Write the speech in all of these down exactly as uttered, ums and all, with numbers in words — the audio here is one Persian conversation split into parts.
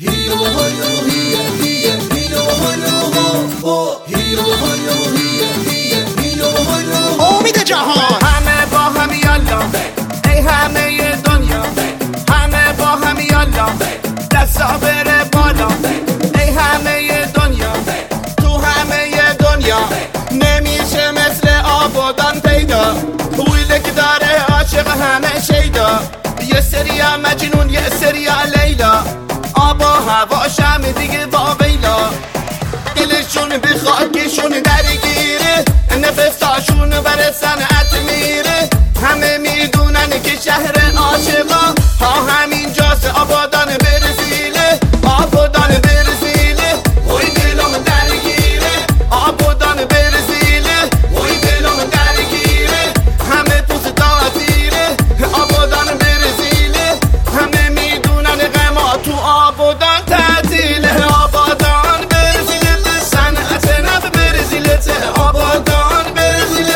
امید جهان همه با هم یالا، ای همه دنیا همه با هم یالا، دستا بره بالا، ای همه دنیا تو همه دنیا نمیشه مثل آبادان پیدا، ویله که داره عاشق همه شیدا، یه سریا مجنون یه سریا لیلا، آب و هواش هم دیگه با ویلا، دلشون به خاکشون درگیره، نفساشون بر صنعت میره، همه میدونن که شهر عاشقا ها همین جاست، آبادان برزیله آبادان برزیله، وی دلم درگیره آبادان برزیله، وی دلم درگیره، همه پوست تاتیره آبادان برزیله، همه میدونن غما تو آبادان تعطیله، آبادان برزیله صنعت نب برزیله، آبادان برزیله.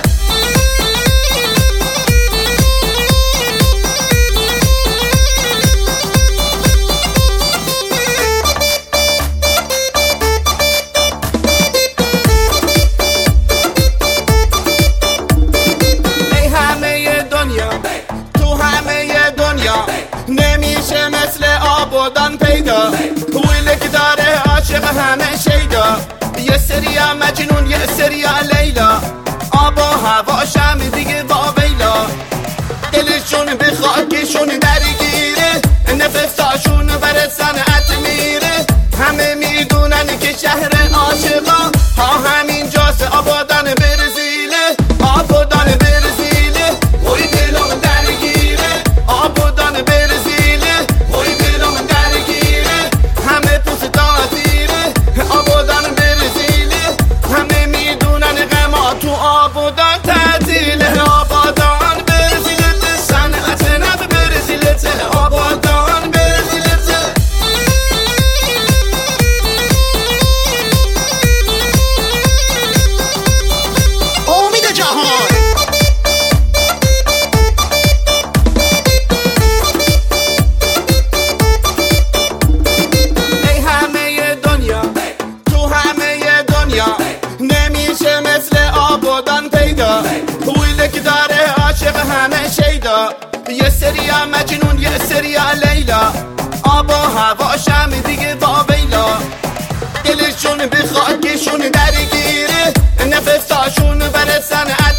نمیشه مثل آبادان پیدا، ویله که داره عاشق همه شیدا، یه سریا مجنون یه سریا لیلا، آب و هواش هم دیگه با ویلا، دلشون به خاکشون درگیره، نفساشون بر صنعت میره، همه میدونن که شهر عاشقا ها همین جاست، آبادان برزیله آبادان برزیله، وی دلم درگیره آبادان برزیله، وی دلم درگیره، همه پوست تاتیره آبادان برزیله، همه میدونن غما تو آبادان تعطیله، آبادان برزیله صنعت نب برزیله، آبادان برزیله. امید جهان ای همه دنیا تو همه دنیا نمیشه مثل آبادان پیدا، ویله که داره عاشق همه شیدا، یه سریا مجنون یه سریا لیلا، آب و هواش هم دیگه با ویلا، دلشون به خاکشون درگیره، نفساشون بر صنعت